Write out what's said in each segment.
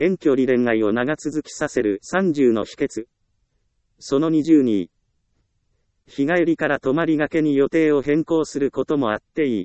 遠距離恋愛を長続きさせる30の秘訣。その20に、日帰りから泊まりがけに予定を変更することもあっていい。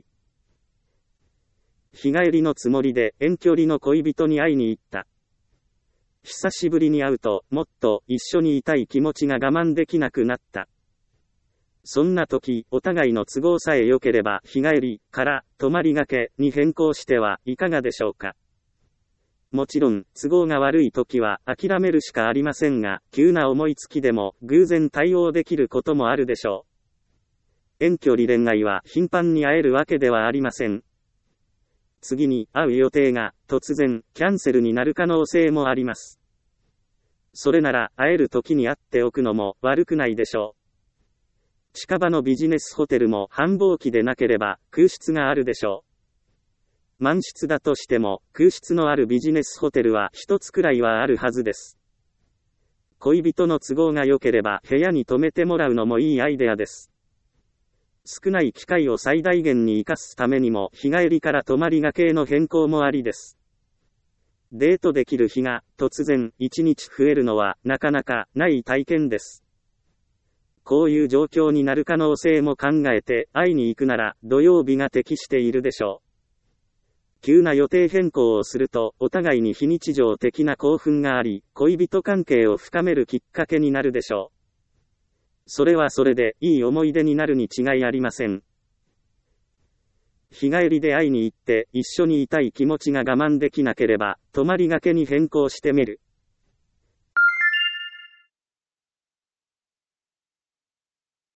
日帰りのつもりで遠距離の恋人に会いに行った。久しぶりに会うと、もっと一緒にいたい気持ちが我慢できなくなった。そんな時、お互いの都合さえ良ければ日帰りから泊まりがけに変更してはいかがでしょうか。もちろん、都合が悪い時は諦めるしかありませんが、急な思いつきでも偶然対応できることもあるでしょう。遠距離恋愛は頻繁に会えるわけではありません。次に会う予定が突然キャンセルになる可能性もあります。それなら会える時に会っておくのも悪くないでしょう。近場のビジネスホテルも繁忙期でなければ空室があるでしょう。満室だとしても空室のあるビジネスホテルは一つくらいはあるはずです。恋人の都合が良ければ部屋に泊めてもらうのもいいアイデアです。少ない機会を最大限に生かすためにも日帰りから泊まりがけの変更もありです。デートできる日が突然1日増えるのはなかなかない体験です。こういう状況になる可能性も考えて会いに行くなら土曜日が適しているでしょう。急な予定変更をするとお互いに非日常的な興奮があり、恋人関係を深めるきっかけになるでしょう。それはそれでいい思い出になるに違いありません。日帰りで会いに行って一緒にいたい気持ちが我慢できなければ、泊まりがけに変更してみる。